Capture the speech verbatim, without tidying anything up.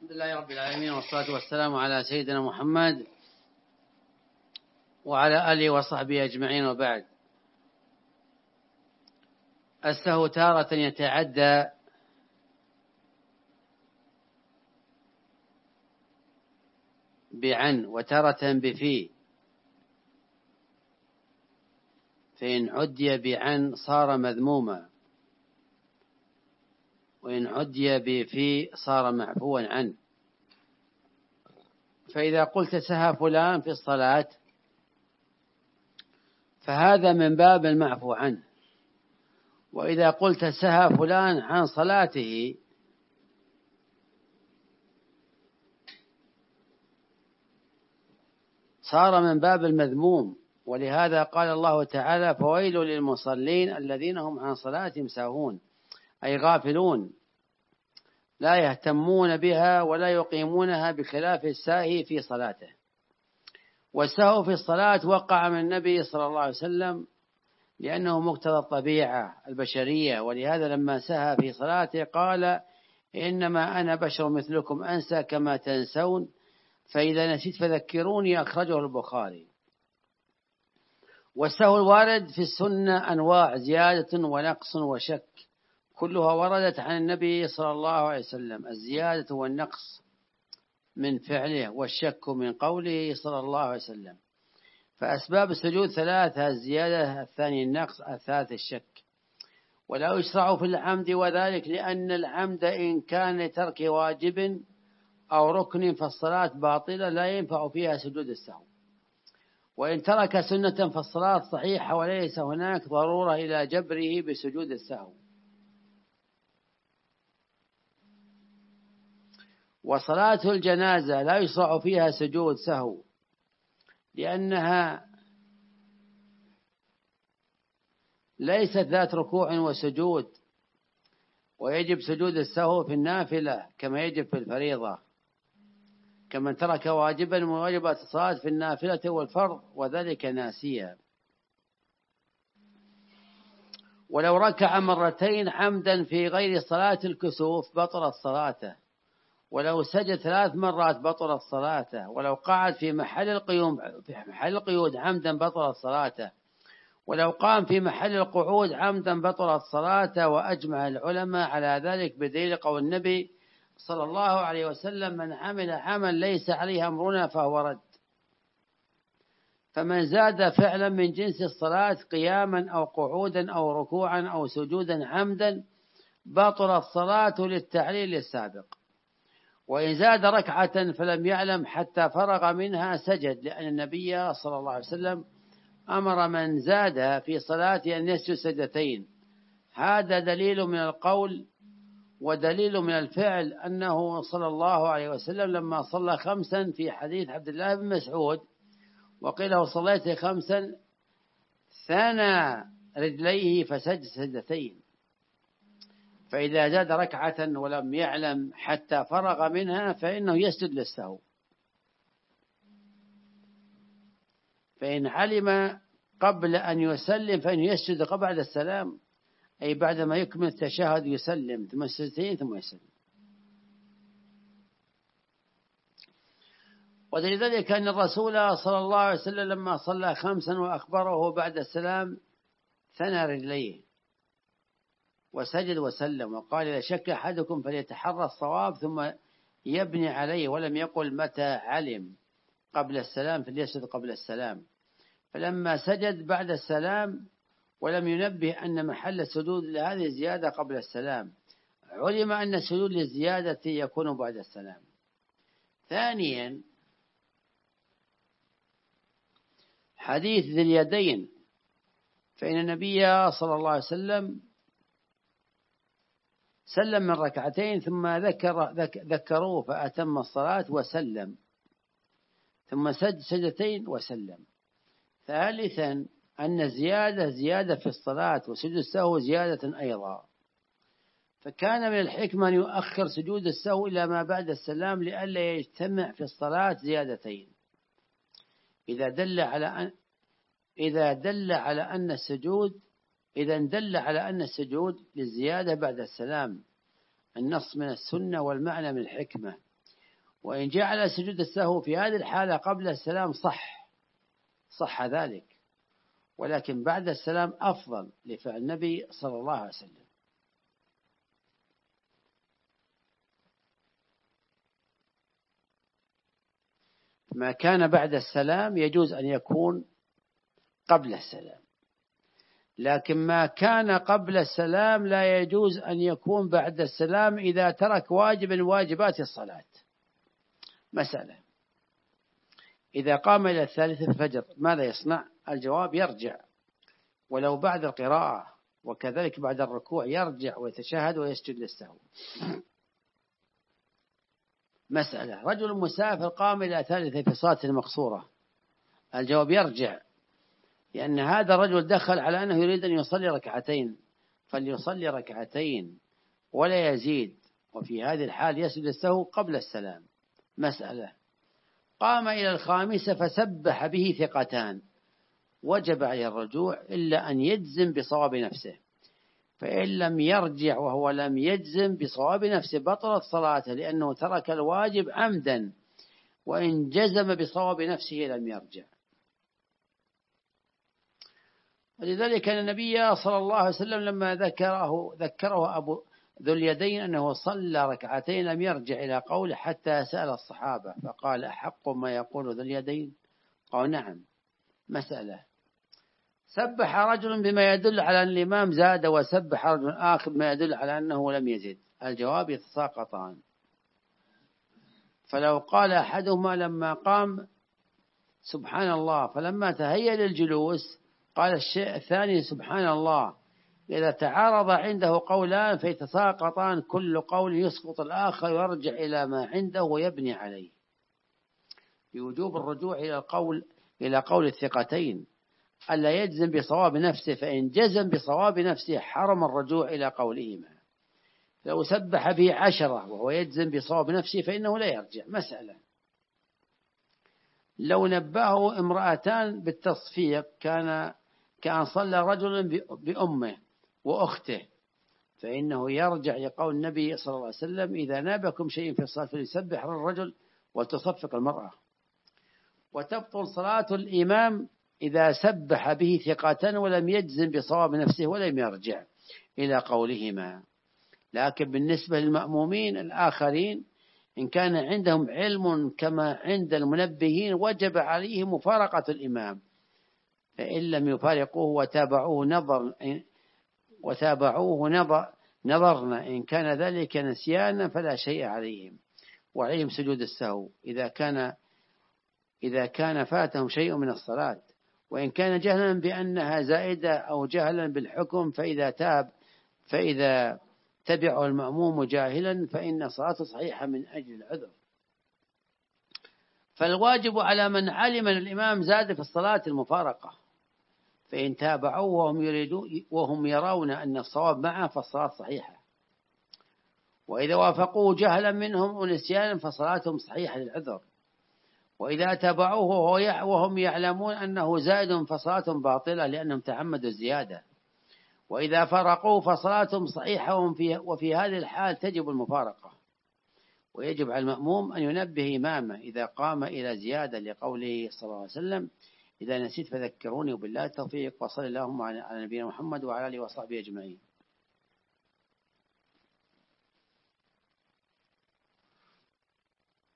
الحمد لله رب العالمين، والصلاة والسلام على سيدنا محمد وعلى آله وصحبه أجمعين، وبعد. السهو تارة يتعدى بعن وتارة بفي، فإن عدي بعن صار مذموما، وإن عدي بفي صار معفوا عنه. فإذا قلت سهى فلان في الصلاة فهذا من باب المعفو عنه، وإذا قلت سهى فلان عن صلاته صار من باب المذموم. ولهذا قال الله تعالى: فويل للمصلين الذين هم عن صلاتهم ساهون، أي غافلون لا يهتمون بها ولا يقيمونها، بخلاف الساهي في صلاته. والسهو في الصلاة وقع من النبي صلى الله عليه وسلم لأنه مقتضى الطبيعة البشرية، ولهذا لما سهى في صلاته قال: إنما أنا بشر مثلكم أنسى كما تنسون، فإذا نسيت فذكروني. أخرجه البخاري. والسهو الوارد في السنة أنواع: زيادة ونقص وشك، كلها وردت عن النبي صلى الله عليه وسلم. الزيادة والنقص من فعله، والشك من قوله صلى الله عليه وسلم. فأسباب السجود ثلاثة: الزيادة، الثاني النقص، الثالث الشك. ولا يشرع في العمد، وذلك لأن العمد إن كان لترك واجب أو ركن فالصلاة باطلة لا ينفع فيها سجود السهو. وإن ترك سنة فالصلاة صحيحة وليس هناك ضرورة إلى جبره بسجود السهو. وصلاة الجنازة لا يشرع فيها سجود سهو، لأنها ليست ذات ركوع وسجود، ويجب سجود السهو في النافلة كما يجب في الفريضة، كمن ترك واجبا من واجبات الصلاة في النافلة والفرض وذلك ناسيا. ولو ركع مرتين عمدا في غير صلاة الكسوف بطلت صلاته، ولو سجد ثلاث مرات بطلت صلاته، ولو قعد في محل القيوم في محل القيود عمدا بطلت صلاته، ولو قام في محل القعود عمدا بطلت صلاته. وأجمع العلماء على ذلك بدليل قول النبي صلى الله عليه وسلم: من عمل عمل ليس عليه أمرنا فهو رد. فمن زاد فعلا من جنس الصلاة قياما أو قعودا أو ركوعا أو سجودا عمدا بطلت صلاته للتعليل السابق. وإن زاد ركعة فلم يعلم حتى فرغ منها سجد، لأن النبي صلى الله عليه وسلم أمر من زاد في صلاته أن يسجد سجدتين. هذا دليل من القول ودليل من الفعل أنه صلى الله عليه وسلم لما صلى خمسا في حديث عبد الله بن مسعود وقيل له صليت خمسا ثنى رجليه فسجد سجدتين. فإذا زاد ركعة ولم يعلم حتى فرغ منها فإنه يسجد للسهو. فإن علم قبل أن يسلم فإنه يسجد قبل السلام، أي بعدما يكمل التشهد يسلم ثم السجدتين ثم يسلم. ولذلك أن الرسول صلى الله عليه وسلم لما صلى خمسا وأخبره بعد السلام ثنى رجليه وسجد وسلم، وقال: إذا شك أحدكم فليتحرى الصواب ثم يبني عليه، ولم يقل متى علم قبل السلام فليسجد قبل السلام. فلما سجد بعد السلام ولم ينبه أن محل السجود لهذه زيادة قبل السلام، علم أن السجود للزيادة يكون بعد السلام. ثانيا حديث ذي اليدين، فإن النبي صلى الله عليه وسلم سلم من ركعتين ثم ذكر ذكروه فأتم الصلاة وسلم ثم سجد سجدتين وسلم. ثالثا أن الزيادة زيادة في الصلاة، وسجود السهو زيادة أيضا، فكان من الحكمة أن يؤخر سجود السهو إلى ما بعد السلام لئلا يجتمع في الصلاة زيادتين. إذا دل على أن إذا دل على أن السجود إذا دل على أن السجود للزيادة بعد السلام النص من السنة والمعنى من الحكمة، وإن جعل سجود السهو في هذه الحالة قبل السلام صح صح ذلك، ولكن بعد السلام أفضل لفعل النبي صلى الله عليه وسلم. ما كان بعد السلام يجوز أن يكون قبل السلام، لكن ما كان قبل السلام لا يجوز أن يكون بعد السلام إذا ترك واجب من واجبات الصلاة. مسألة: إذا قام إلى الثالثة الفجر ماذا يصنع؟ الجواب: يرجع، ولو بعد القراءة، وكذلك بعد الركوع يرجع ويتشهد ويسجد للسهو. مسألة: رجل مسافر قام إلى ثالثة في صلاة المقصورة، الجواب: يرجع، لأن هذا الرجل دخل على أنه يريد أن يصلي ركعتين، فليصلي ركعتين ولا يزيد، وفي هذه الحال يسجد السهو قبل السلام. مسألة: قام إلى الخامسة فسبح به ثقتان، وجب عليه الرجوع إلا أن يجزم بصواب نفسه، فإن لم يرجع وهو لم يجزم بصواب نفسه بطلت صلاته، لأنه ترك الواجب عمدا، وإن جزم بصواب نفسه لم يرجع. ولذلك أن النبي صلى الله عليه وسلم لما ذكره ذكره أبو ذو اليدين أنه صلى ركعتين لم يرجع إلى قوله حتى سأل الصحابة فقال: أحق ما يقول ذو اليدين؟ قال: نعم. مسألة: سبح رجل بما يدل على أن الإمام زاد، وسبح رجل آخر بما يدل على أنه لم يزد، الجواب: يتساقطان. فلو قال أحدهما لما قام سبحان الله، فلما تهيأ للجلوس قال الشيء الثاني سبحان الله، إذا تعارض عنده قولان فيتساقطان، كل قول يسقط الآخر ويرجع إلى ما عنده ويبني عليه، بوجوب الرجوع إلى القول إلى قول الثقتين، ألا يجزم بصواب نفسه، فإن جزم بصواب نفسه حرم الرجوع إلى قولهما. لو سبح به عشرة وهو يجزم بصواب نفسه فإنه لا يرجع. مسألة: لو نبهه امرأتان بالتصفيق كان كان صلى رجل بأمه وأخته، فإنه يرجع لقول النبي صلى الله عليه وسلم: إذا نابكم شيء في الصلاة فليسبح الرجل وتصفق المرأة. وتبطل صلاة الإمام إذا سبح به ثقة ولم يجزم بصواب نفسه ولم يرجع إلى قولهما. لكن بالنسبة للمأمومين الآخرين إن كان عندهم علم كما عند المنبهين وجب عليهم مفارقة الإمام، فإن لم يفارقوه وتابعوه نظر وتابعوه نظر نظرنا إن كان ذلك نسيانا فلا شيء عليهم، وعليهم سجود السهو إذا كان إذا كان فاتهم شيء من الصلاة، وإن كان جهلا بأنها زائدة أو جهلا بالحكم فإذا تاب فإذا تبعه المأموم جاهلا فإن صلاته صحيحة من أجل العذر. فالواجب على من علم أن الإمام زاد في الصلاة المفارقة، فإن تابعوه وهم يريدون وهم يرون أن الصواب معه فالصلاة صحيحة، وإذا وافقوه جهلا منهم ونسيانا فصلاتهم صحيحة للعذر، وإذا تابعوه وهم يعلمون أنه زائد فصلاتهم باطلة لأنهم تعمدوا الزيادة، وإذا فرقوه فصلاتهم صحيحة، وفي هذه الحال تجب المفارقة. ويجب على المأموم أن ينبه إمامه إذا قام إلى زيادة، لقوله صلى الله عليه وسلم: إذا نسيت فذكروني، وبالله التوفيق، وصلى اللهم على نبينا محمد وعلى آله وصحبه أجمعين.